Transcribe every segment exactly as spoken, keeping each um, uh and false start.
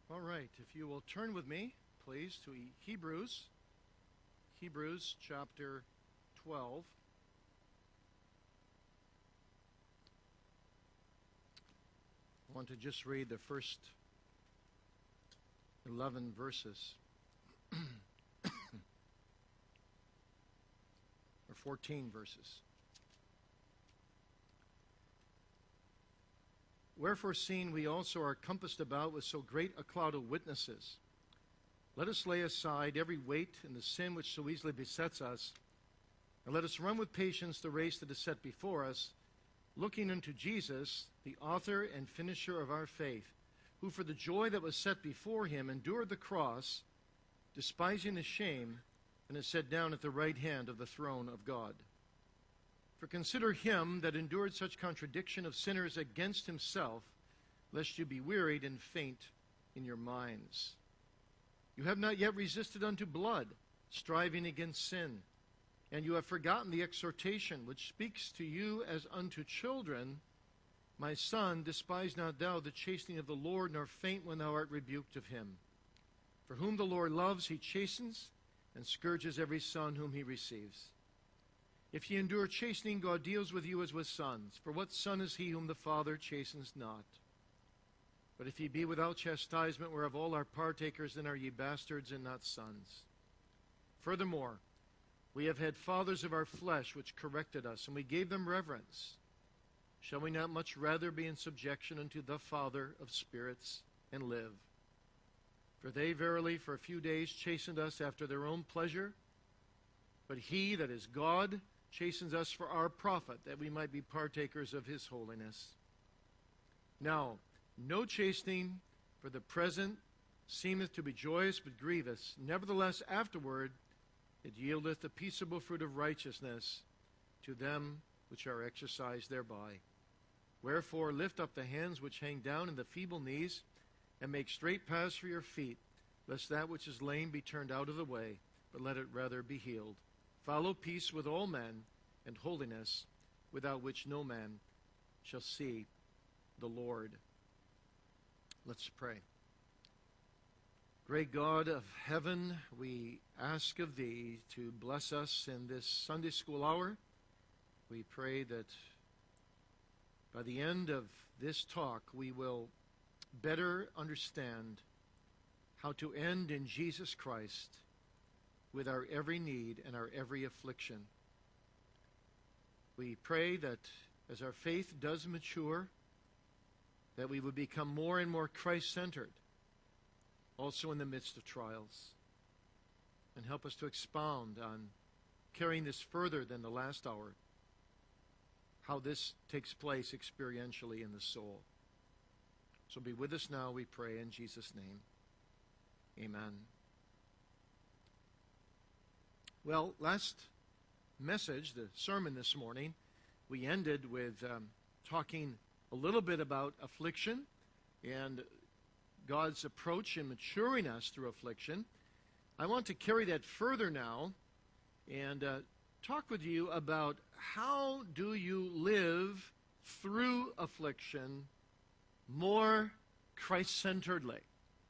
All right, if you will turn with me, please, to Hebrews, Hebrews chapter twelve. I want to just read the first eleven verses, or fourteen verses. Wherefore, seeing we also are compassed about with so great a cloud of witnesses, let us lay aside every weight and the sin which so easily besets us, and let us run with patience the race that is set before us, looking unto Jesus, the author and finisher of our faith, who for the joy that was set before him endured the cross, despising the shame, and is set down at the right hand of the throne of God. For consider him that endured such contradiction of sinners against himself, lest you be wearied and faint in your minds. You have not yet resisted unto blood, striving against sin, and you have forgotten the exhortation which speaks to you as unto children. My son, despise not thou the chastening of the Lord, nor faint when thou art rebuked of him. For whom the Lord loves, he chastens, and scourges every son whom he receives. If ye endure chastening, God deals with you as with sons. For what son is he whom the Father chastens not? But if ye be without chastisement, whereof all are partakers, then are ye bastards and not sons. Furthermore, we have had fathers of our flesh which corrected us, and we gave them reverence. Shall we not much rather be in subjection unto the Father of spirits, and live? For they verily for a few days chastened us after their own pleasure, but he that is God chastens us for our profit, that we might be partakers of his holiness. Now, no chastening for the present seemeth to be joyous, but grievous. Nevertheless, afterward it yieldeth the peaceable fruit of righteousness to them which are exercised thereby. Wherefore lift up the hands which hang down, and the feeble knees, and make straight paths for your feet, lest that which is lame be turned out of the way, but let it rather be healed. Follow peace with all men, and holiness, without which no man shall see the Lord. Let's pray. Great God of heaven, we ask of thee to bless us in this Sunday school hour. We pray that by the end of this talk, we will better understand how to end in Jesus Christ with our every need and our every affliction. We pray that as our faith does mature, that we would become more and more Christ-centered, also in the midst of trials. And help us to expound on carrying this further than the last hour, how this takes place experientially in the soul. So be with us now, we pray, in Jesus' name. Amen. Well, last message, the sermon this morning, we ended with um, talking a little bit about affliction and God's approach in maturing us through affliction. I want to carry that further now and uh, talk with you about how do you live through affliction more Christ-centeredly.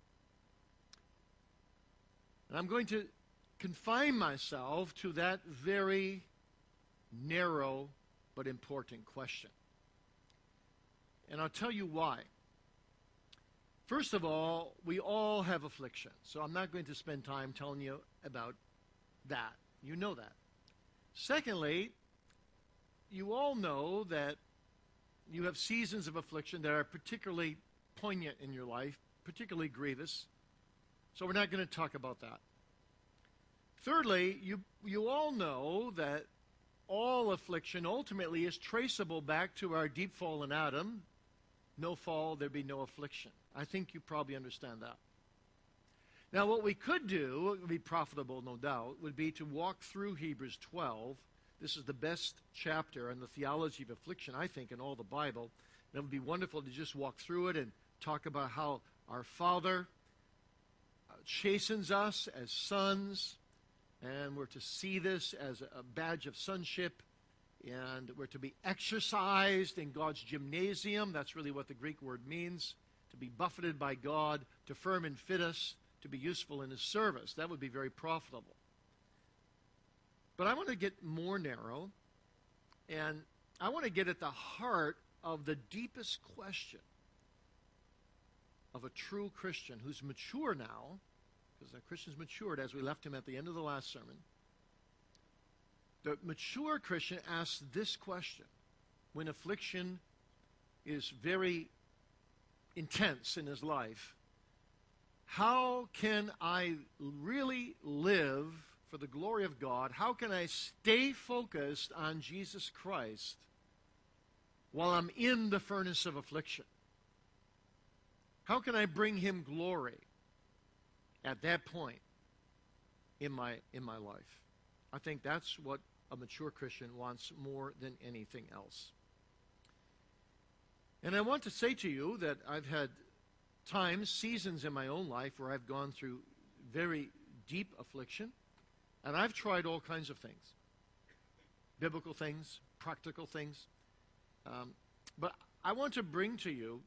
And I'm going to confine myself to that very narrow but important question. And I'll tell you why. First of all, we all have affliction, so I'm not going to spend time telling you about that. You know that. Secondly, you all know that you have seasons of affliction that are particularly poignant in your life, particularly grievous, so we're not going to talk about that. Thirdly, you, you all know that all affliction ultimately is traceable back to our deep fall in Adam. No fall, there'd be no affliction. I think you probably understand that. Now, what we could do, what would be profitable, no doubt, would be to walk through Hebrews twelve. This is the best chapter on the theology of affliction, I think, in all the Bible. And it would be wonderful to just walk through it and talk about how our Father chastens us as sons, and we're to see this as a badge of sonship, and we're to be exercised in God's gymnasium. That's really what the Greek word means. to be buffeted by God, to firm and fit us, to be useful in His service. That would be very profitable. But I want to get more narrow, and I want to get at the heart of the deepest question of a true Christian who's mature now, because the Christian's matured as we left him at the end of the last sermon. The mature Christian asks this question when affliction is very intense in his life: how can I really live for the glory of God? How can I stay focused on Jesus Christ while I'm in the furnace of affliction? How can I bring Him glory at that point in my in my life? I think that's what a mature Christian wants more than anything else. And I want to say to you that I've had times, seasons in my own life where I've gone through very deep affliction, and I've tried all kinds of things. Biblical things, practical things. Um, but I want to bring to you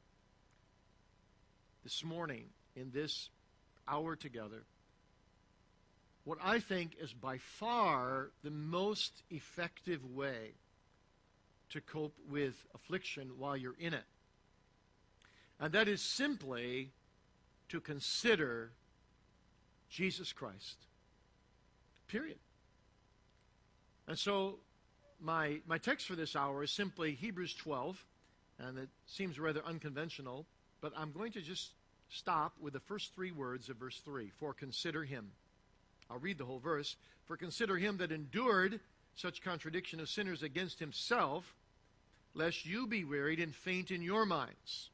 this morning, in this hour together, what I think is by far the most effective way to cope with affliction while you're in it. And that is simply to consider Jesus Christ. Period. And so my my text for this hour is simply Hebrews twelve, and it seems rather unconventional, but I'm going to just stop with the first three words of verse three. For consider Him. I'll read the whole verse. For consider Him that endured such contradiction of sinners against Himself, lest you be wearied and faint in your minds.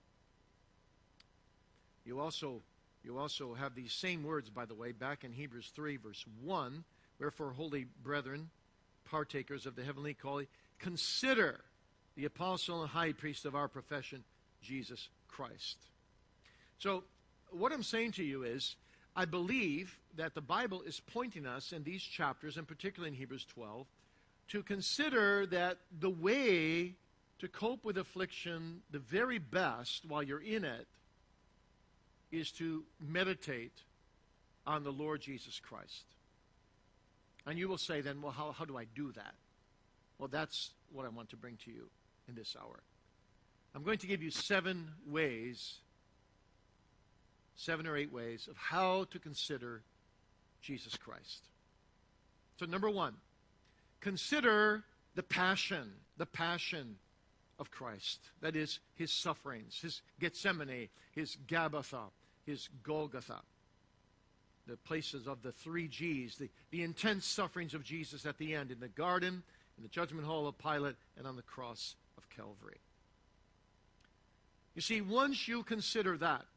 You also, you also have these same words, by the way, back in Hebrews three, verse one. Wherefore, holy brethren, partakers of the heavenly calling, consider the apostle and high priest of our profession, Jesus Christ. So, what I'm saying to you is, I believe that the Bible is pointing us in these chapters, and particularly in Hebrews twelve, to consider that the way to cope with affliction, the very best while you're in it, is to meditate on the Lord Jesus Christ. And you will say then, well, how, how do I do that? Well, that's what I want to bring to you in this hour. I'm going to give you seven ways, seven or eight ways of how to consider Jesus Christ. So number one, consider the passion, the passion of Christ. That is, His sufferings, His Gethsemane, His Gabbatha, His Golgotha. The places of the three G's, the, the intense sufferings of Jesus at the end, in the garden, in the judgment hall of Pilate, and on the cross of Calvary. You see, once you consider that,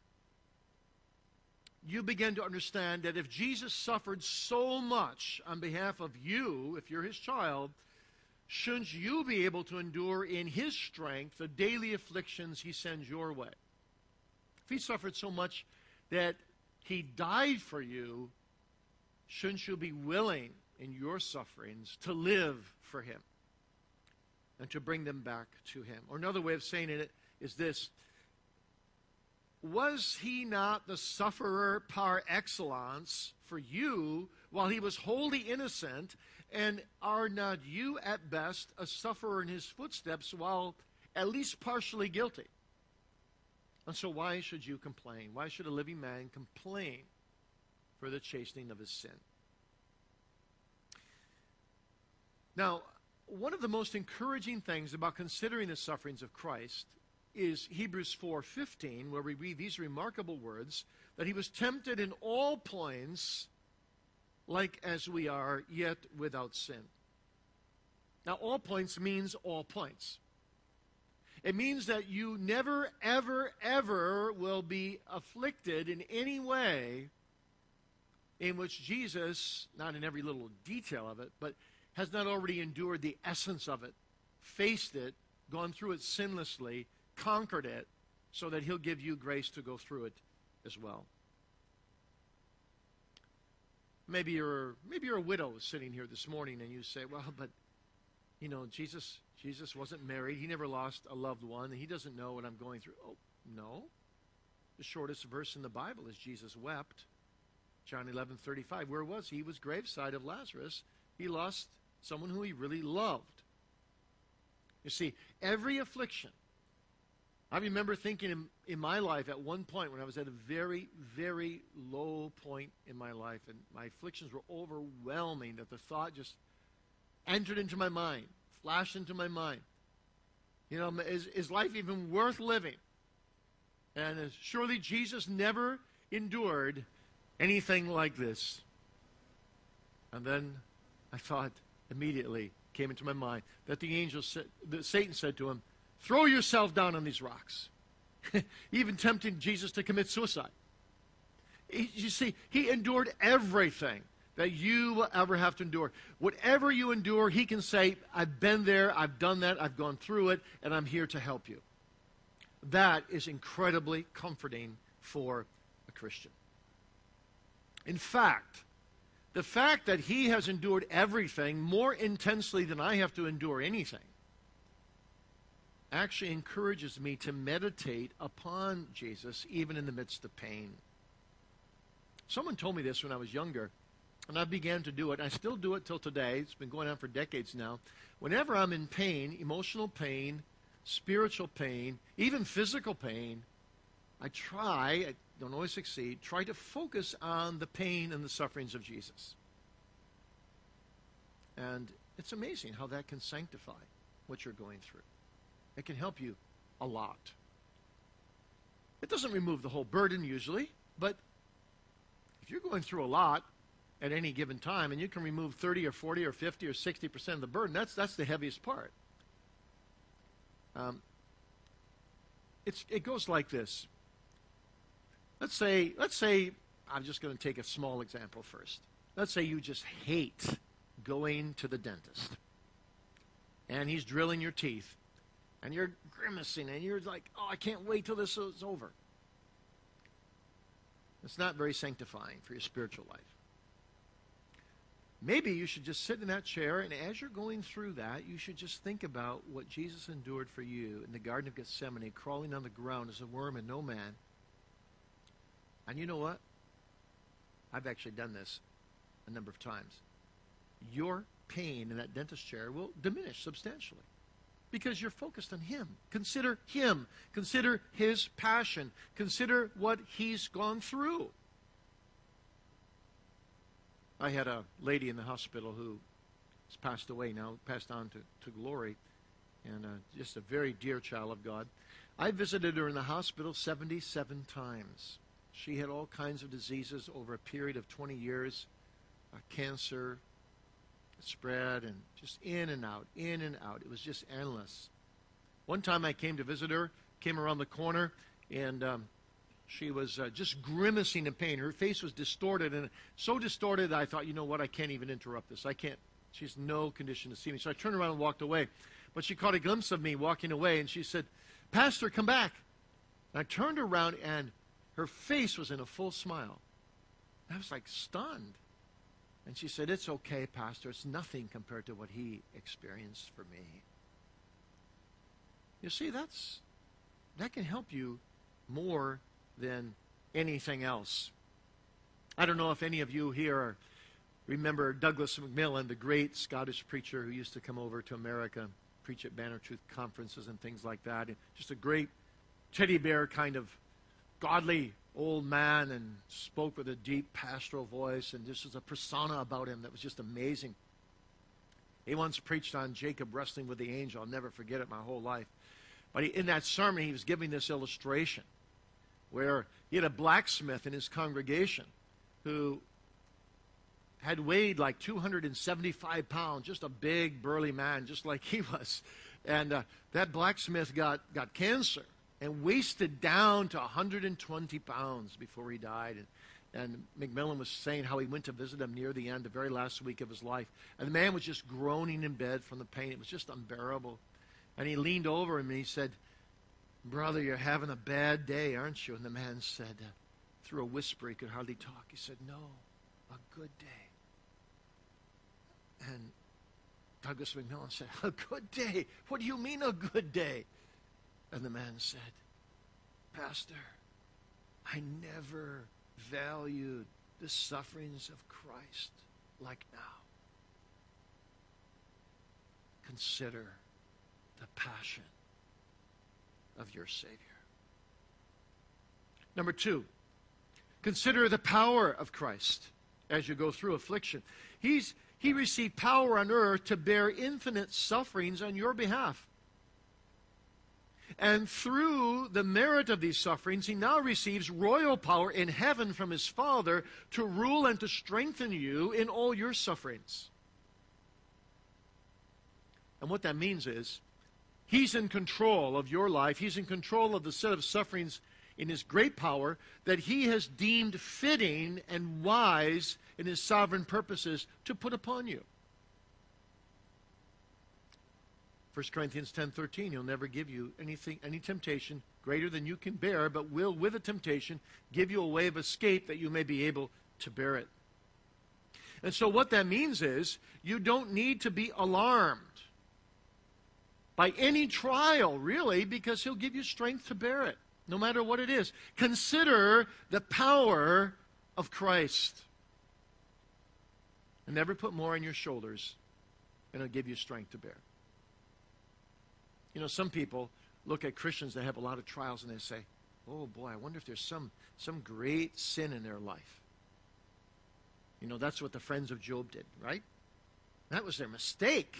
you begin to understand that if Jesus suffered so much on behalf of you, if you're His child, shouldn't you be able to endure in His strength the daily afflictions He sends your way? If He suffered so much that He died for you, shouldn't you be willing in your sufferings to live for Him and to bring them back to Him? Or another way of saying it is this: was He not the sufferer par excellence for you while He was wholly innocent? And are not you at best a sufferer in His footsteps while at least partially guilty? And so why should you complain? Why should a living man complain for the chastening of his sin? Now, one of the most encouraging things about considering the sufferings of Christ is Hebrews four fifteen, where we read these remarkable words, that He was tempted in all points like as we are, yet without sin. Now, all points means all points. It means that you never, ever, ever will be afflicted in any way in which Jesus, not in every little detail of it, but has not already endured the essence of it, faced it, gone through it sinlessly, conquered it, so that He'll give you grace to go through it as well. Maybe you're maybe you're a widow sitting here this morning and you say, well, but, you know, Jesus Jesus wasn't married. He never lost a loved one. He doesn't know what I'm going through. Oh, No. The shortest verse in the Bible is Jesus wept. John eleven thirty-five. Where was he? He was graveside of Lazarus. He lost someone who he really loved. You see, every affliction. I remember thinking in, in my life at one point when I was at a very, very low point in my life, and my afflictions were overwhelming, that the thought just entered into my mind, flashed into my mind. You know, is, is life even worth living? And uh, surely Jesus never endured anything like this. And then I thought immediately, came into my mind, that the angel said, that Satan said to him, throw yourself down on these rocks. Even tempting Jesus to commit suicide. He, you see, he endured everything that you will ever have to endure. Whatever you endure, he can say, I've been there, I've done that, I've gone through it, and I'm here to help you. That is incredibly comforting for a Christian. In fact, the fact that he has endured everything more intensely than I have to endure anything actually encourages me to meditate upon Jesus even in the midst of pain. Someone told me this when I was younger, and I began to do it. I still do it till today. It's been going on for decades now. Whenever I'm in pain, emotional pain, spiritual pain, even physical pain, I try, I don't always succeed, try to focus on the pain and the sufferings of Jesus. And it's amazing how that can sanctify what you're going through. It can help you a lot. It doesn't remove the whole burden usually, but if you're going through a lot at any given time and you can remove thirty or forty or fifty or sixty percent of the burden, that's, that's the heaviest part. Um, it's, it goes like this. Let's say, let's say, I'm just going to take a small example first. Let's say you just hate going to the dentist. And he's drilling your teeth. And you're grimacing, and you're like, oh, I can't wait till this is over. It's not very sanctifying for your spiritual life. Maybe you should just sit in that chair, and as you're going through that, you should just think about what Jesus endured for you in the Garden of Gethsemane, crawling on the ground as a worm and no man. And you know what? I've actually done this a number of times. Your pain in that dentist chair will diminish substantially because you're focused on him. Consider him. Consider his passion. Consider what he's gone through. I had a lady in the hospital who has passed away now, passed on to, to glory, and uh, just a very dear child of God. I visited her in the hospital seventy-seven times. She had all kinds of diseases over a period of twenty years, uh, cancer, spread, and just in and out, in and out. It was just endless. One time I came to visit her, came around the corner, and um, she was uh, just grimacing in pain. Her face was distorted, and so distorted that I thought, you know what, I can't even interrupt this. I can't. She's no condition to see me. So I turned around and walked away. But she caught a glimpse of me walking away, and she said, Pastor, come back. And I turned around, and her face was in a full smile. I was like stunned. And she said, it's okay, Pastor. It's nothing compared to what he experienced for me. You see, that's that can help you more than anything else. I don't know if any of you here are, remember Douglas McMillan, the great Scottish preacher who used to come over to America, preach at Banner Truth conferences and things like that. And just a great teddy bear kind of godly old man, and spoke with a deep pastoral voice, and just was a persona about him that was just amazing. He once preached on Jacob wrestling with the angel. I'll never forget it my whole life. But he, in that sermon, he was giving this illustration where he had a blacksmith in his congregation who had weighed like two hundred seventy-five pounds, just a big, burly man, just like he was. And uh, that blacksmith got, got cancer and wasted down to one hundred twenty pounds before he died. And, and McMillan was saying how he went to visit him near the end, the very last week of his life. And the man was just groaning in bed from the pain. It was just unbearable. And he leaned over him and he said, brother, you're having a bad day, aren't you? And the man said, uh, through a whisper, he could hardly talk, he said, no, a good day. And Douglas McMillan said, a good day? What do you mean a good day? And the man said, Pastor, I never valued the sufferings of Christ like now. Consider the passion of your Savior. Number two, consider the power of Christ as you go through affliction. He's, he received power on earth to bear infinite sufferings on your behalf. And through the merit of these sufferings, he now receives royal power in heaven from his Father to rule and to strengthen you in all your sufferings. And what that means is, he's in control of your life. He's in control of the set of sufferings in his great power that he has deemed fitting and wise in his sovereign purposes to put upon you. First Corinthians ten thirteen, he'll never give you anything, any temptation greater than you can bear, but will, with a temptation, give you a way of escape that you may be able to bear it. And so what that means is, you don't need to be alarmed by any trial, really, because he'll give you strength to bear it, no matter what it is. Consider the power of Christ. And never put more on your shoulders than it'll give you strength to bear. You know, some people look at Christians that have a lot of trials and they say, oh boy, I wonder if there's some, some great sin in their life. You know, that's what the friends of Job did, right? That was their mistake.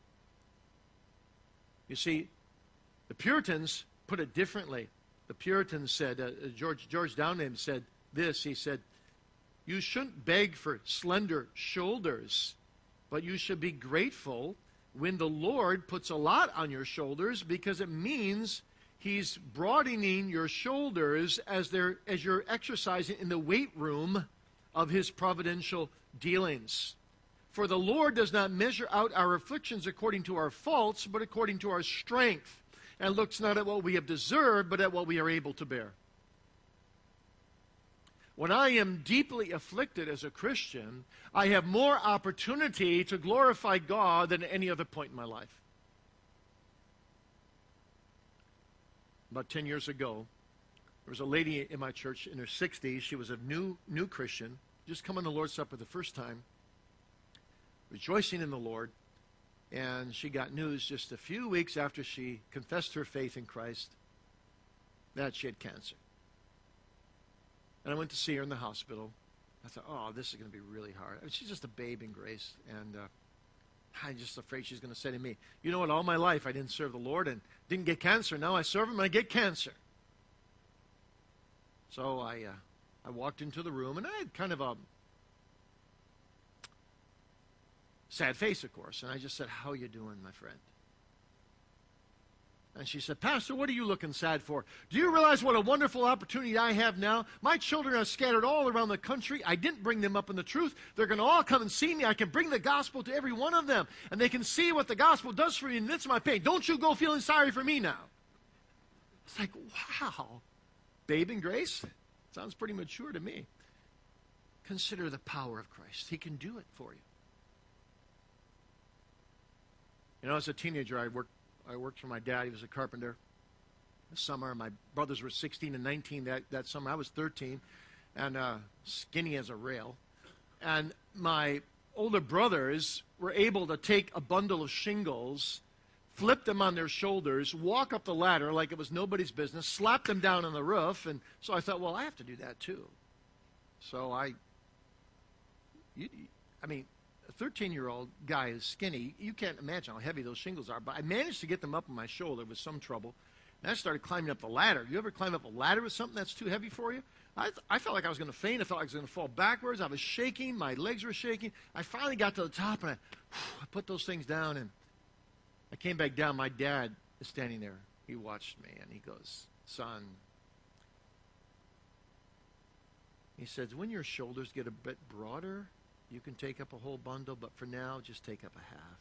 You see, the Puritans put it differently. The Puritans said, uh, George, George Downham said this, he said, you shouldn't beg for slender shoulders, but you should be grateful when the Lord puts a lot on your shoulders, because it means he's broadening your shoulders as, they're, as you're exercising in the weight room of his providential dealings. For the Lord does not measure out our afflictions according to our faults, but according to our strength, and looks not at what we have deserved, but at what we are able to bear. When I am deeply afflicted as a Christian, I have more opportunity to glorify God than at any other point in my life. About ten years ago, there was a lady in my church in her sixties. She was a new, new Christian, just come on the Lord's Supper the first time, rejoicing in the Lord, and she got news just a few weeks after she confessed her faith in Christ that she had cancer. And I went to see her in the hospital. I thought, oh, this is going to be really hard. I mean, she's just a babe in grace, and uh, I'm just afraid she's going to say to me, you know what, all my life I didn't serve the Lord and didn't get cancer. Now I serve him and I get cancer. So I, uh, I walked into the room, and I had kind of a sad face, of course. And I just said, how you doing, my friend? And she said, Pastor, what are you looking sad for? Do you realize what a wonderful opportunity I have now? My children are scattered all around the country. I didn't bring them up in the truth. They're going to all come and see me. I can bring the gospel to every one of them. And they can see what the gospel does for me in the midst of my pain. Don't you go feeling sorry for me now. It's like, wow. Babe in grace? Sounds pretty mature to me. Consider the power of Christ. He can do it for you. You know, as a teenager, I worked I worked for my dad. He was a carpenter. This summer, my brothers were sixteen and nineteen that, that summer. I was thirteen and uh, skinny as a rail. And my older brothers were able to take a bundle of shingles, flip them on their shoulders, walk up the ladder like it was nobody's business, slap them down on the roof. And so I thought, well, I have to do that too. So I, you, I mean, a thirteen-year-old guy is skinny. You can't imagine how heavy those shingles are. But I managed to get them up on my shoulder with some trouble. And I started climbing up the ladder. You ever climb up a ladder with something that's too heavy for you? I, th- I felt like I was going to faint. I felt like I was going to fall backwards. I was shaking. My legs were shaking. I finally got to the top, and I, whew, I put those things down. And I came back down. My dad is standing there. He watched me, and he goes, son, he says, when your shoulders get a bit broader, you can take up a whole bundle, but for now, just take up a half.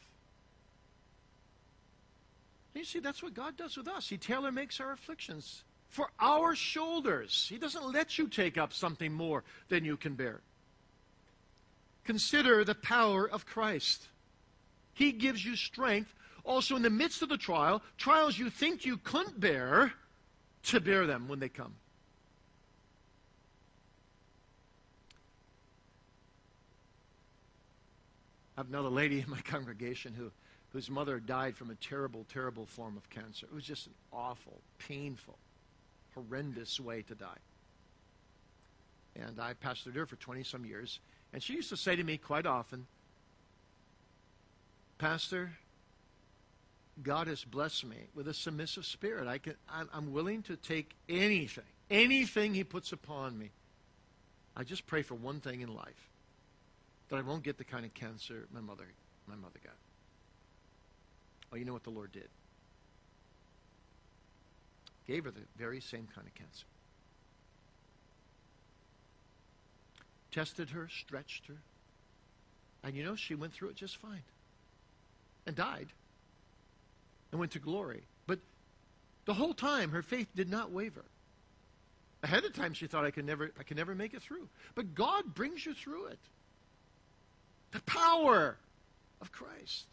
And you see, that's what God does with us. He tailor-makes our afflictions for our shoulders. He doesn't let you take up something more than you can bear. Consider the power of Christ. He gives you strength. Also, in the midst of the trial, trials you think you couldn't bear, to bear them when they come. I have another lady in my congregation who, whose mother died from a terrible, terrible form of cancer. It was just an awful, painful, horrendous way to die. And I pastored her for twenty-some years. And she used to say to me quite often, Pastor, God has blessed me with a submissive spirit. I can, I'm, I'm willing to take anything, anything He puts upon me. I just pray for one thing in life, that I won't get the kind of cancer my mother, my mother got. Oh, you know what the Lord did? Gave her the very same kind of cancer. Tested her, stretched her. And you know, she went through it just fine. And died. And went to glory. But the whole time, her faith did not waver. Ahead of time, she thought, I could never, I could never make it through. But God brings you through it. The power of Christ.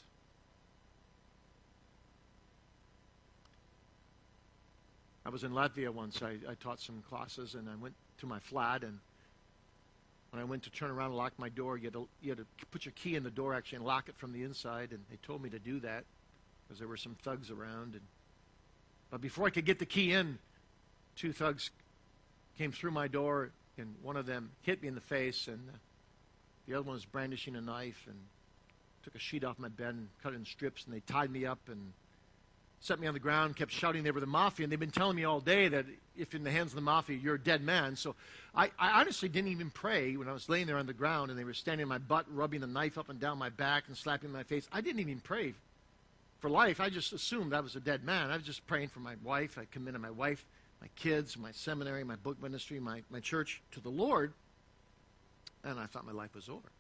I was in Latvia once. I, I taught some classes, and I went to my flat, and when I went to turn around and lock my door, you had, to, you had to put your key in the door, actually, and lock it from the inside, and they told me to do that because there were some thugs around. And, but before I could get the key in, two thugs came through my door, and one of them hit me in the face, and uh, the other one was brandishing a knife and took a sheet off my bed and cut it in strips, and they tied me up and set me on the ground, kept shouting they were the mafia, and they've been telling me all day that if in the hands of the mafia, you're a dead man. So I, I honestly didn't even pray when I was laying there on the ground and they were standing on my butt, rubbing the knife up and down my back and slapping my face. I didn't even pray for life. I just assumed I was a dead man. I was just praying for my wife. I committed my wife, my kids, my seminary, my book ministry, my, my church to the Lord, and I thought my life was over.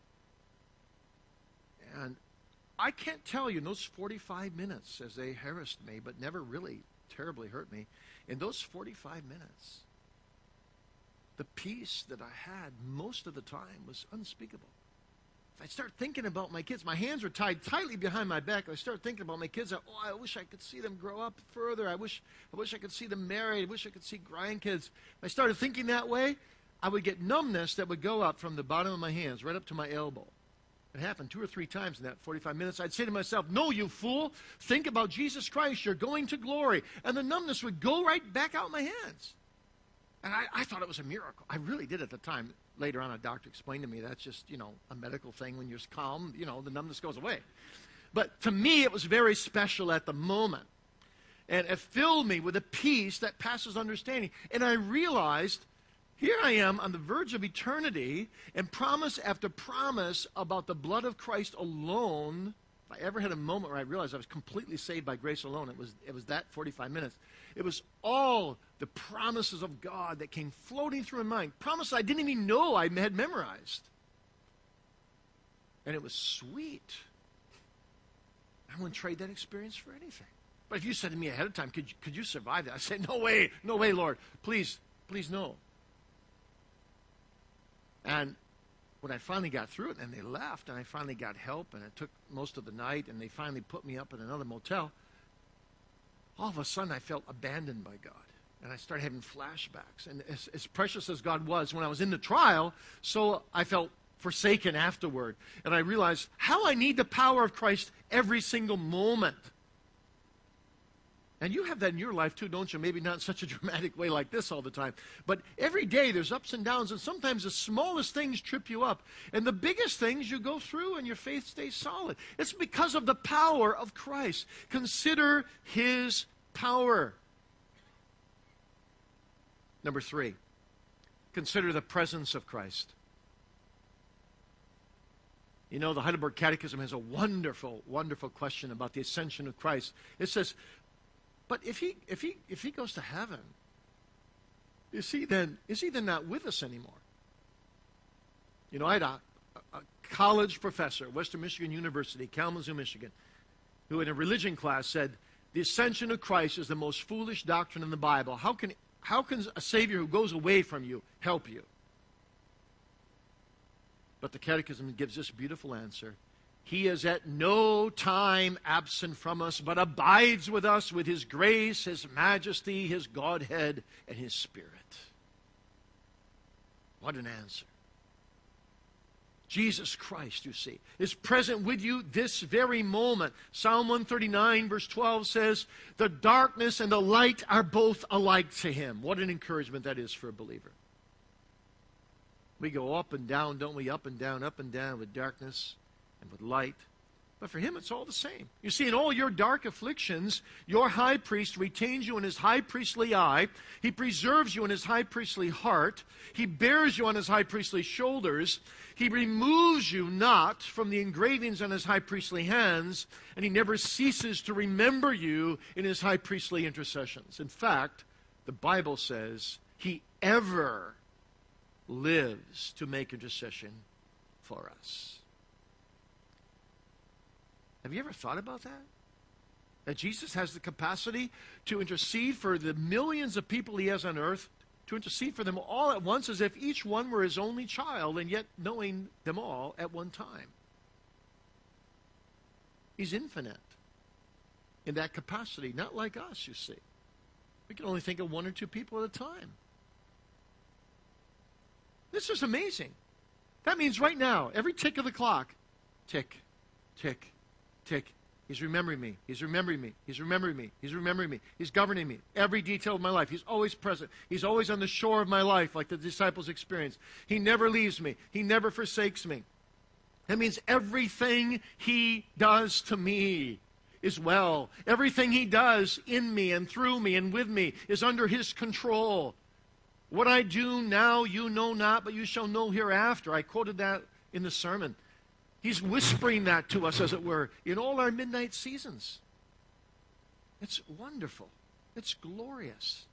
And I can't tell you in those forty-five minutes as they harassed me, but never really terribly hurt me, in those forty-five minutes, the peace that I had most of the time was unspeakable. If I start thinking about my kids, my hands are tied tightly behind my back. I start thinking about my kids. I, oh, I wish I could see them grow up further. I wish, I wish I could see them married. I wish I could see grandkids. If I started thinking that way, I would get numbness that would go up from the bottom of my hands right up to my elbow. It happened two or three times in that forty-five minutes. I'd say to myself, no, you fool. Think about Jesus Christ. You're going to glory. And the numbness would go right back out my hands. And I, I thought it was a miracle. I really did at the time. Later on, a doctor explained to me that's just, you know, a medical thing. When you're calm, you know, the numbness goes away. But to me, it was very special at the moment. And it filled me with a peace that passes understanding. And I realized, here I am on the verge of eternity, and promise after promise about the blood of Christ alone. If I ever had a moment where I realized I was completely saved by grace alone, it was, it was that forty-five minutes. It was all the promises of God that came floating through my mind. Promises I didn't even know I had memorized. And it was sweet. I wouldn't trade that experience for anything. But if you said to me ahead of time, could you, could you survive that? I'd say, no way, no way, Lord. Please, please no. And when I finally got through it, and they left, and I finally got help, and it took most of the night, and they finally put me up in another motel, all of a sudden I felt abandoned by God. And I started having flashbacks. And as, as precious as God was when I was in the trial, so I felt forsaken afterward. And I realized how I need the power of Christ every single moment. And you have that in your life too, don't you? Maybe not in such a dramatic way like this all the time. But every day there's ups and downs, and sometimes the smallest things trip you up. And the biggest things you go through and your faith stays solid. It's because of the power of Christ. Consider His power. Number three, consider the presence of Christ. You know, the Heidelberg Catechism has a wonderful, wonderful question about the ascension of Christ. It says, but if he if he if he goes to heaven, is he then is he then not with us anymore? You know, I had a, a college professor at Western Michigan University, Kalamazoo, Michigan, who in a religion class said, the ascension of Christ is the most foolish doctrine in the Bible. How can how can a Savior who goes away from you help you? But the Catechism gives this beautiful answer. He is at no time absent from us, but abides with us with His grace, His majesty, His Godhead, and His Spirit. What an answer. Jesus Christ, you see, is present with you this very moment. Psalm one thirty-nine, verse twelve says, the darkness and the light are both alike to Him. What an encouragement that is for a believer. We go up and down, don't we? Up and down, up and down with darkness and with light. But for Him, it's all the same. You see, in all your dark afflictions, your high priest retains you in His high priestly eye. He preserves you in His high priestly heart. He bears you on His high priestly shoulders. He removes you not from the engravings on His high priestly hands, and He never ceases to remember you in His high priestly intercessions. In fact, the Bible says He ever lives to make intercession for us. Have you ever thought about that? That Jesus has the capacity to intercede for the millions of people He has on earth, to intercede for them all at once as if each one were His only child, and yet knowing them all at one time. He's infinite in that capacity, not like us, you see. We can only think of one or two people at a time. This is amazing. That means right now, every tick of the clock, tick, tick, tick. He's remembering me. He's remembering me. He's remembering me. He's remembering me. He's governing me. Every detail of my life. He's always present. He's always on the shore of my life, like the disciples experienced. He never leaves me. He never forsakes me. That means everything He does to me is well. Everything He does in me and through me and with me is under His control. What I do now you know not, but you shall know hereafter. I quoted that in the sermon. He's whispering that to us, as it were, in all our midnight seasons. It's wonderful. It's glorious.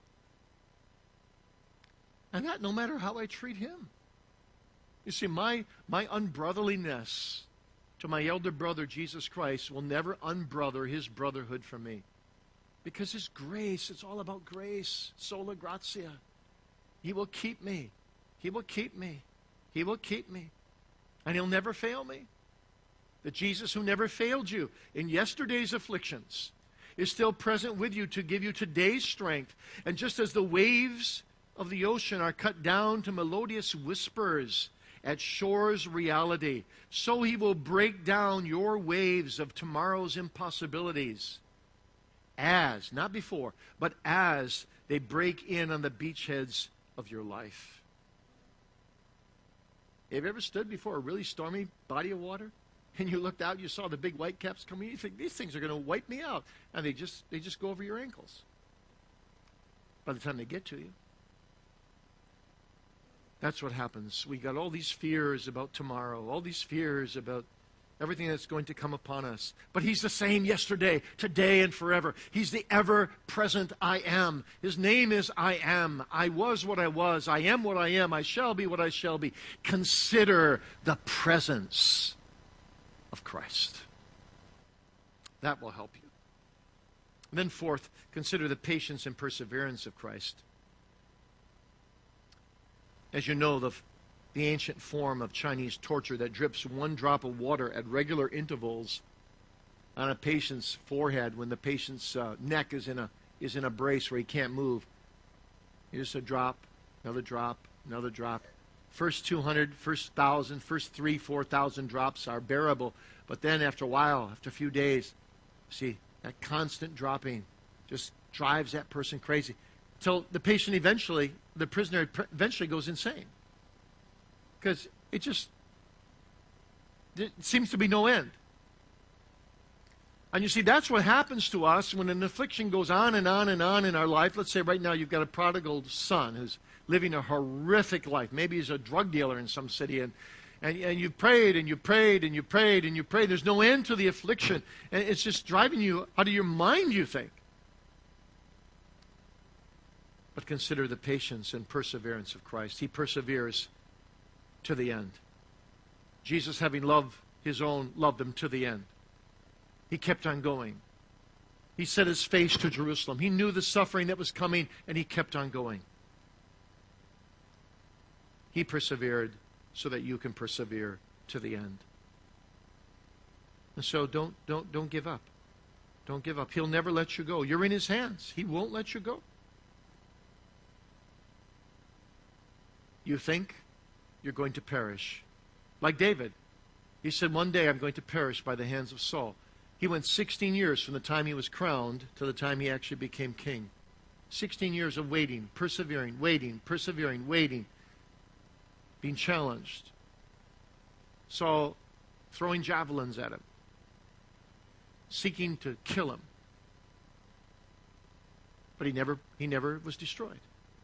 And that no matter how I treat Him. You see, my, my unbrotherliness to my elder brother, Jesus Christ, will never unbrother His brotherhood from me. Because His grace, it's all about grace, sola gratia. He will keep me. He will keep me. He will keep me. And He'll never fail me. The Jesus who never failed you in yesterday's afflictions is still present with you to give you today's strength. And just as the waves of the ocean are cut down to melodious whispers at shore's reality, so He will break down your waves of tomorrow's impossibilities as, not before, but as they break in on the beachheads of your life. Have you ever stood before a really stormy body of water and you looked out and you saw the big white caps coming? You think, these things are going to wipe me out. And they just, they just go over your ankles by the time they get to you. That's what happens. We got all these fears about tomorrow, all these fears about everything that's going to come upon us. But He's the same yesterday, today, and forever. He's the ever-present I Am. His name is I Am. I was what I was. I am what I am. I shall be what I shall be. Consider the presence of Christ. That will help you. And then fourth, consider the patience and perseverance of Christ. As you know, the the ancient form of Chinese torture that drips one drop of water at regular intervals on a patient's forehead when the patient's uh, neck is in a is in a brace where he can't move. Just a drop, another drop, another drop. First two hundred, first one thousand, first three, four thousand drops are bearable. But then after a while, after a few days, see, that constant dropping just drives that person crazy. Till the patient eventually, the prisoner eventually goes insane. Because it just it seems to be no end. And you see, that's what happens to us when an affliction goes on and on and on in our life. Let's say right now you've got a prodigal son who's living a horrific life. Maybe he's a drug dealer in some city, and, and, and you've prayed and you prayed and you prayed and you prayed. There's no end to the affliction. And it's just driving you out of your mind, you think. But consider the patience and perseverance of Christ. He perseveres to the end. Jesus, having loved His own, loved them to the end. He kept on going. He set His face to Jerusalem. He knew the suffering that was coming, and He kept on going. He persevered so that you can persevere to the end. And so don't, don't, don't give up. Don't give up. He'll never let you go. You're in His hands. He won't let you go. You think you're going to perish. Like David. He said, one day I'm going to perish by the hands of Saul. He went sixteen years from the time he was crowned to the time he actually became king. sixteen years of waiting, persevering, waiting, persevering, waiting, being challenged. Saul throwing javelins at him, seeking to kill him. But he never, he never was destroyed.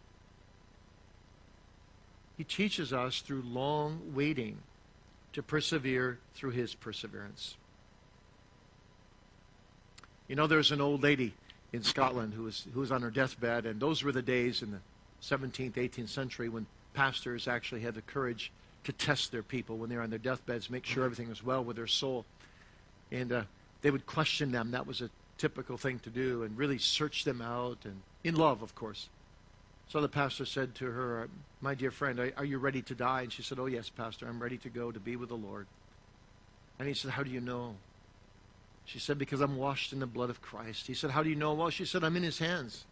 He teaches us through long waiting to persevere through His perseverance. You know, there's an old lady in Scotland who was, who was on her deathbed, and those were the days in the seventeenth, eighteenth century when pastors actually had the courage to test their people when they were on their deathbeds, make sure everything was well with their soul. And uh, they would question them. That was a typical thing to do, and really search them out, and in love, of course. So the pastor said to her, my dear friend, are, are you ready to die? And she said, oh yes, Pastor, I'm ready to go to be with the Lord. And he said, how do you know? She said, because I'm washed in the blood of Christ. He said, how do you know? Well, she said, I'm in His hands.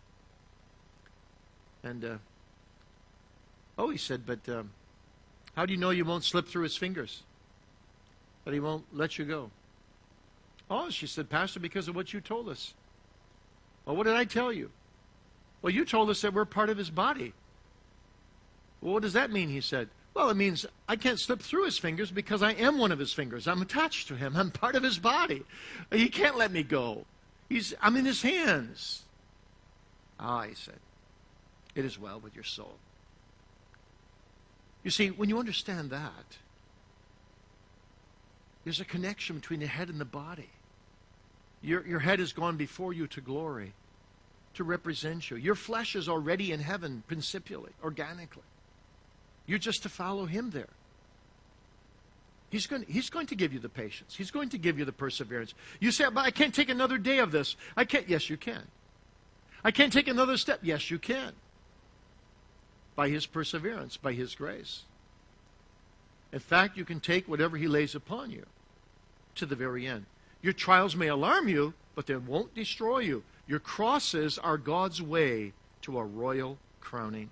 And, uh, oh, he said, but um, how do you know you won't slip through His fingers? That He won't let you go? Oh, she said, Pastor, because of what you told us. Well, what did I tell you? Well, you told us that we're part of His body. Well, what does that mean? He said, well, it means I can't slip through His fingers because I am one of His fingers. I'm attached to Him. I'm part of His body. He can't let me go. He's, I'm in His hands. Ah, he said, it is well with your soul. You see, when you understand that, there's a connection between the head and the body. Your, your head has gone before you to glory, to represent you. Your flesh is already in heaven, principially, organically. You're just to follow Him there. He's going, he's going to give you the patience. He's going to give you the perseverance. You say, but I can't take another day of this. I can't. Yes, you can. I can't take another step. Yes, you can. By His perseverance, by His grace. In fact, you can take whatever He lays upon you to the very end. Your trials may alarm you, but they won't destroy you. Your crosses are God's way to a royal crowning.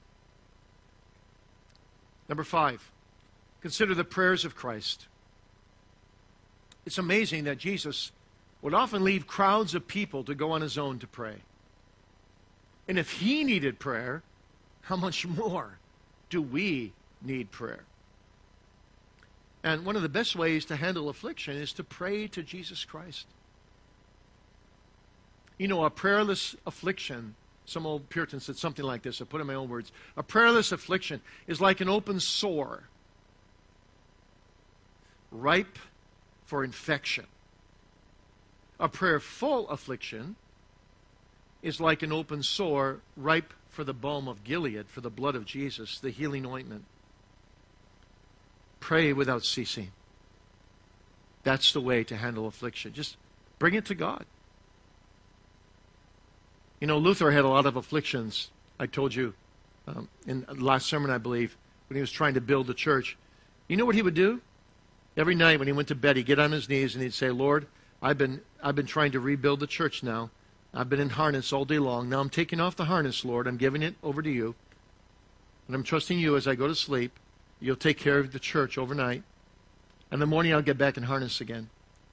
Number five, consider the prayers of Christ. It's amazing that Jesus would often leave crowds of people to go on His own to pray. And if He needed prayer, how much more do we need prayer? And one of the best ways to handle affliction is to pray to Jesus Christ. You know, a prayerless affliction, some old Puritan said something like this, I put it in my own words. A prayerless affliction is like an open sore, ripe for infection. A prayerful affliction is like an open sore, ripe for the balm of Gilead, for the blood of Jesus, the healing ointment. Pray without ceasing. That's the way to handle affliction. Just bring it to God. You know, Luther had a lot of afflictions. I told you um, in the last sermon, I believe, when he was trying to build the church. You know what he would do? Every night when he went to bed, he'd get on his knees and he'd say, Lord, I've been, I've been trying to rebuild the church now. I've been in harness all day long. Now I'm taking off the harness, Lord. I'm giving it over to you. And I'm trusting you as I go to sleep. You'll take care of the church overnight. And in the morning I'll get back in harness again.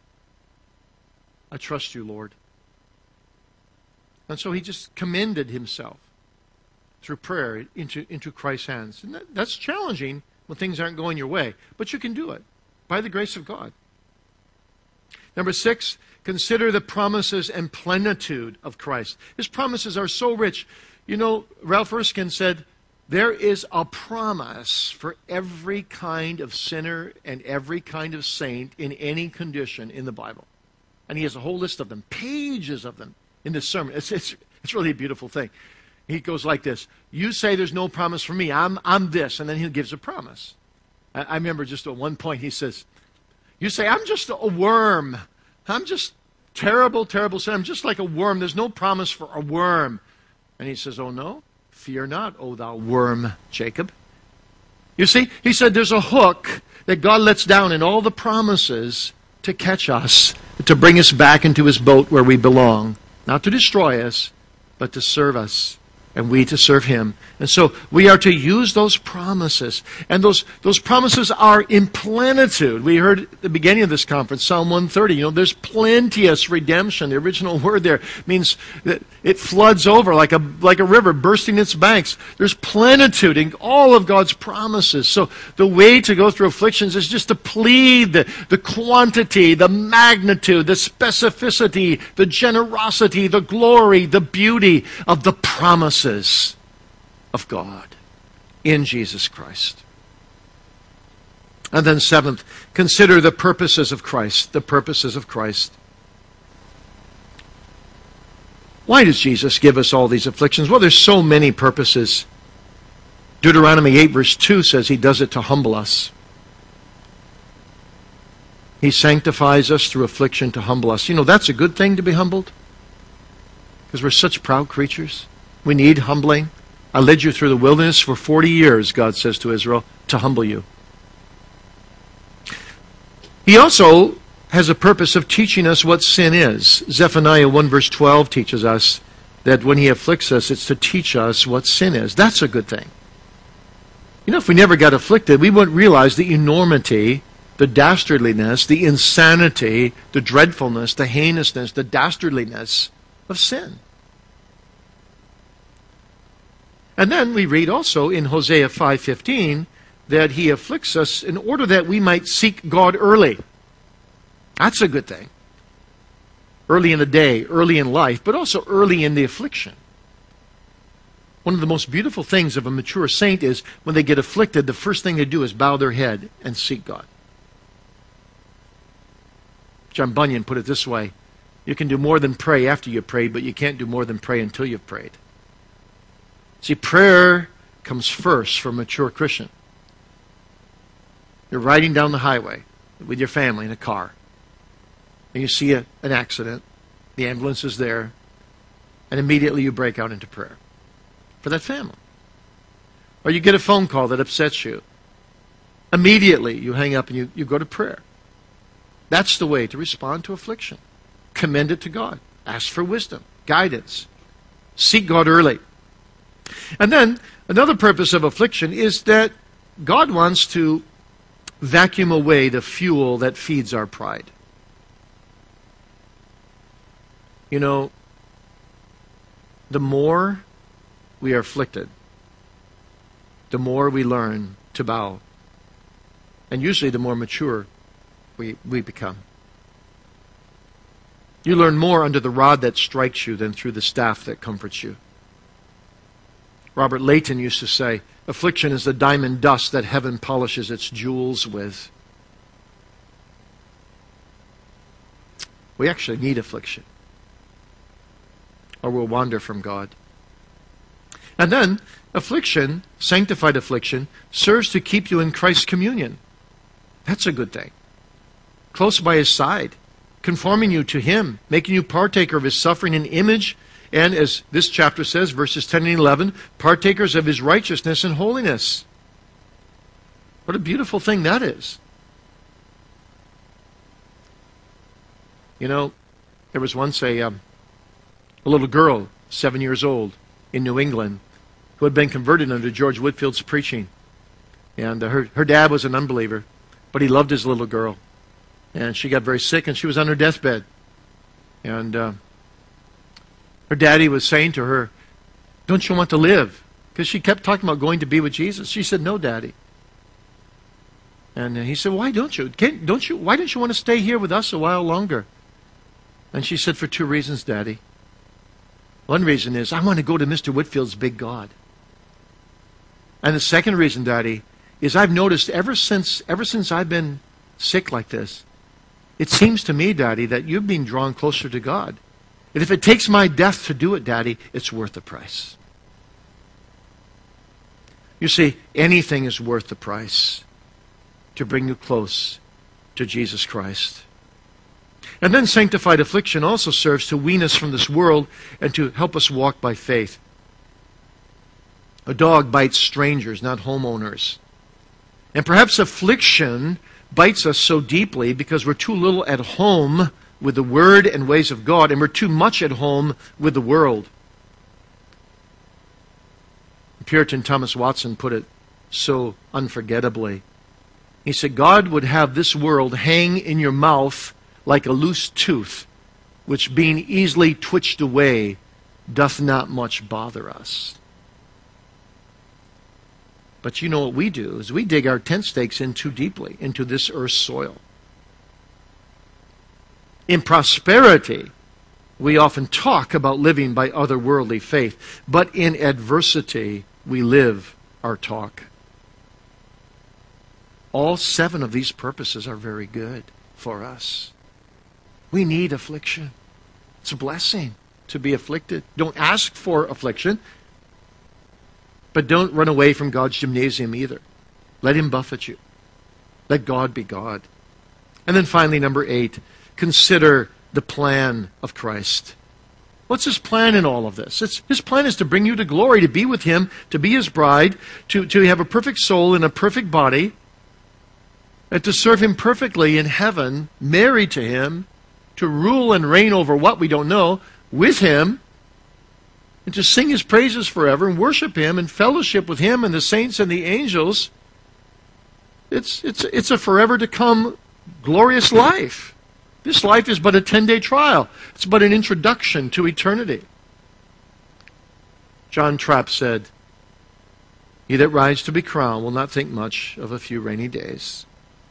I trust you, Lord. And so he just commended himself through prayer into, into Christ's hands. And that, that's challenging when things aren't going your way. But you can do it by the grace of God. Number six, consider the promises and plenitude of Christ. His promises are so rich. You know, Ralph Erskine said, there is a promise for every kind of sinner and every kind of saint in any condition in the Bible. And he has a whole list of them, pages of them in this sermon. It's, it's, it's really a beautiful thing. He goes like this. You say there's no promise for me. I'm, I'm this. And then he gives a promise. I, I remember just at one point he says, you say, I'm just a worm. I'm just terrible, terrible sin. I'm just like a worm. There's no promise for a worm. And he says, oh no? Fear not, O thou worm, Jacob. You see, he said there's a hook that God lets down in all the promises to catch us, to bring us back into His boat where we belong. Not to destroy us, but to serve us, and we to serve Him. And so we are to use those promises. And those, those promises are in plenitude. We heard at the beginning of this conference, Psalm one thirty, you know, there's plenteous redemption. The original word there means that it floods over like a, like a river bursting its banks. There's plenitude in all of God's promises. So the way to go through afflictions is just to plead the, the quantity, the magnitude, the specificity, the generosity, the glory, the beauty of the promises of God in Jesus Christ. And then seventh, consider the purposes of Christ, the purposes of Christ. Why does Jesus give us all these afflictions? Well, there's so many purposes. Deuteronomy eight verse two says He does it to humble us. He sanctifies us through affliction to humble us. You know, that's a good thing to be humbled, because we're such proud creatures. We need humbling. I led you through the wilderness for forty years, God says to Israel, to humble you. He also has a purpose of teaching us what sin is. Zephaniah one verse twelve teaches us that when He afflicts us, it's to teach us what sin is. That's a good thing. You know, if we never got afflicted, we wouldn't realize the enormity, the dastardliness, the insanity, the dreadfulness, the heinousness, the dastardliness of sin. And then we read also in Hosea five fifteen that He afflicts us in order that we might seek God early. That's a good thing. Early in the day, early in life, but also early in the affliction. One of the most beautiful things of a mature saint is when they get afflicted, the first thing they do is bow their head and seek God. John Bunyan put it this way: you can do more than pray after you've prayed, but you can't do more than pray until you've prayed. See, prayer comes first for a mature Christian. You're riding down the highway with your family in a car, and you see a, an accident, the ambulance is there, and immediately you break out into prayer for that family. Or you get a phone call that upsets you. Immediately you hang up and you, you go to prayer. That's the way to respond to affliction. Commend it to God. Ask for wisdom, guidance. Seek God early. And then another purpose of affliction is that God wants to vacuum away the fuel that feeds our pride. You know, the more we are afflicted, the more we learn to bow. And usually the more mature we, we become. You learn more under the rod that strikes you than through the staff that comforts you. Robert Leighton used to say, affliction is the diamond dust that heaven polishes its jewels with. We actually need affliction, or we'll wander from God. And then, affliction, sanctified affliction, serves to keep you in Christ's communion. That's a good thing. Close by His side, conforming you to Him, making you partaker of His suffering and image, and as this chapter says, verses ten and eleven, partakers of His righteousness and holiness. What a beautiful thing that is. You know, there was once a, um, a little girl, seven years old, in New England, who had been converted under George Whitfield's preaching. And uh, her, her dad was an unbeliever, but he loved his little girl. And she got very sick, and she was on her deathbed. And uh, her daddy was saying to her, don't you want to live? Because she kept talking about going to be with Jesus. She said, no, Daddy. And he said, why don't you? Can't, don't you? Why don't you want to stay here with us a while longer? And she said, for two reasons, Daddy. One reason is, I want to go to Mister Whitfield's big God. And the second reason, Daddy, is I've noticed ever since, ever since I've been sick like this, it seems to me, Daddy, that you've been drawn closer to God. And if it takes my death to do it, Daddy, it's worth the price. You see, anything is worth the price to bring you close to Jesus Christ. And then sanctified affliction also serves to wean us from this world and to help us walk by faith. A dog bites strangers, not homeowners. And perhaps affliction bites us so deeply because we're too little at home with the Word and ways of God, and we're too much at home with the world. Puritan Thomas Watson put it so unforgettably. He said, God would have this world hang in your mouth like a loose tooth, which being easily twitched away doth not much bother us. But you know what we do is we dig our tent stakes in too deeply into this earth's soil. In prosperity, we often talk about living by otherworldly faith, but in adversity, we live our talk. All seven of these purposes are very good for us. We need affliction. It's a blessing to be afflicted. Don't ask for affliction, but don't run away from God's gymnasium either. Let Him buffet you. Let God be God. And then finally, number eight, consider the plan of Christ. What's His plan in all of this? It's, His plan is to bring you to glory, to be with Him, to be His bride, to, to have a perfect soul in a perfect body, and to serve Him perfectly in heaven, married to Him, to rule and reign over what we don't know with Him, and to sing His praises forever and worship Him and fellowship with Him and the saints and the angels. It's, it's, it's a forever to come glorious life. This life is but a ten-day trial. It's but an introduction to eternity. John Trapp said, "He that rides to be crowned will not think much of a few rainy days."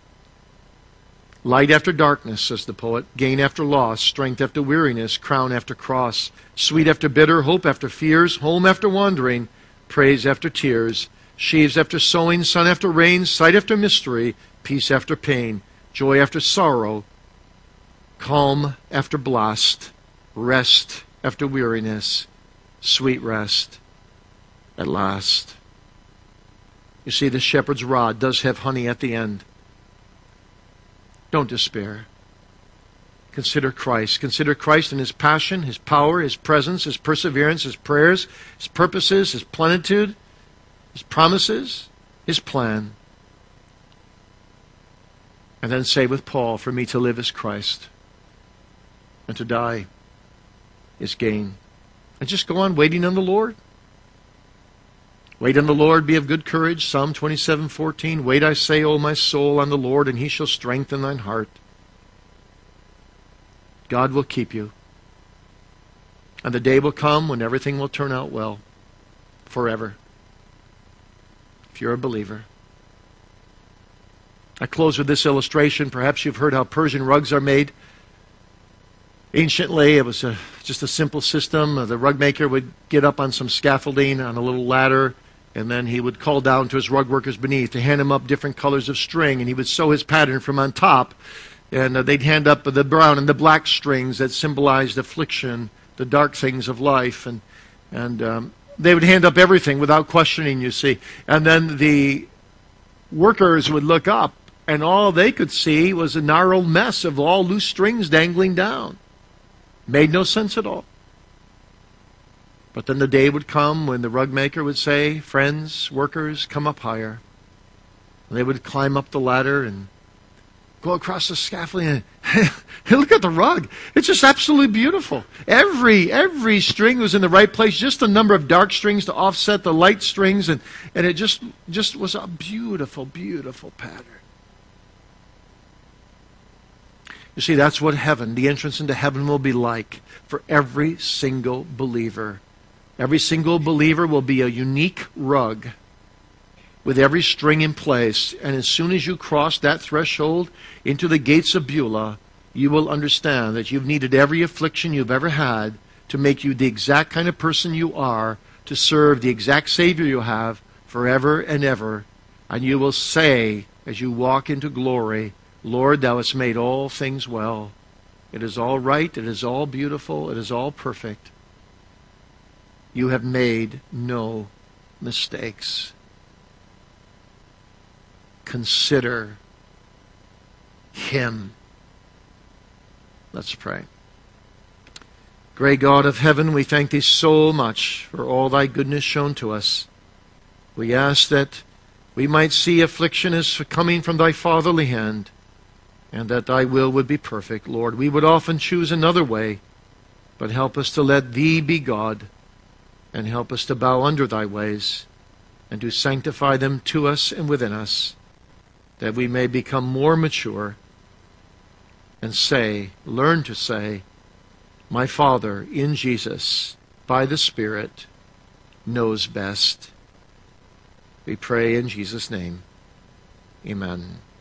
Light after darkness, says the poet, gain after loss, strength after weariness, crown after cross, sweet after bitter, hope after fears, home after wandering, praise after tears, sheaves after sowing, sun after rain, sight after mystery, peace after pain, joy after sorrow, calm after blast, rest after weariness, sweet rest at last. You see, the shepherd's rod does have honey at the end. Don't despair. Consider Christ. Consider Christ in His passion, His power, His presence, His perseverance, His prayers, His purposes, His plenitude, His promises, His plan. And then say with Paul, "For me to live is Christ, and to die is gain." And just go on waiting on the Lord. Wait on the Lord, be of good courage. Psalm twenty-seven fourteen. Wait, I say, O my soul, on the Lord, and He shall strengthen thine heart. God will keep you. And the day will come when everything will turn out well. Forever. If you're a believer. I close with this illustration. Perhaps you've heard how Persian rugs are made. Anciently, it was a, just a simple system. The rug maker would get up on some scaffolding on a little ladder, and then he would call down to his rug workers beneath to hand him up different colors of string, and he would sew his pattern from on top, and uh, they'd hand up the brown and the black strings that symbolized affliction, the dark things of life, and and um, they would hand up everything without questioning, you see. And then the workers would look up, and all they could see was a gnarled mess of all loose strings dangling down. Made no sense at all. But then the day would come when the rug maker would say, "Friends, workers, come up higher." And they would climb up the ladder and go across the scaffolding and hey, look at the rug. It's just absolutely beautiful. Every every string was in the right place, just a number of dark strings to offset the light strings, and, and it just, just was a beautiful, beautiful pattern. You see, that's what heaven, the entrance into heaven will be like for every single believer. Every single believer will be a unique rug with every string in place. And as soon as you cross that threshold into the gates of Beulah, you will understand that you've needed every affliction you've ever had to make you the exact kind of person you are, to serve the exact Savior you have forever and ever. And you will say, as you walk into glory, "Lord, Thou hast made all things well. It is all right, it is all beautiful, it is all perfect. You have made no mistakes." Consider Him. Let's pray. Great God of heaven, we thank Thee so much for all Thy goodness shown to us. We ask that we might see affliction as coming from thy fatherly hand, and that thy will would be perfect. Lord, we would often choose another way, but help us to let thee be God, and help us to bow under thy ways, and to sanctify them to us and within us, that we may become more mature and say, learn to say, my Father in Jesus, by the Spirit, knows best. We pray in Jesus' name. Amen.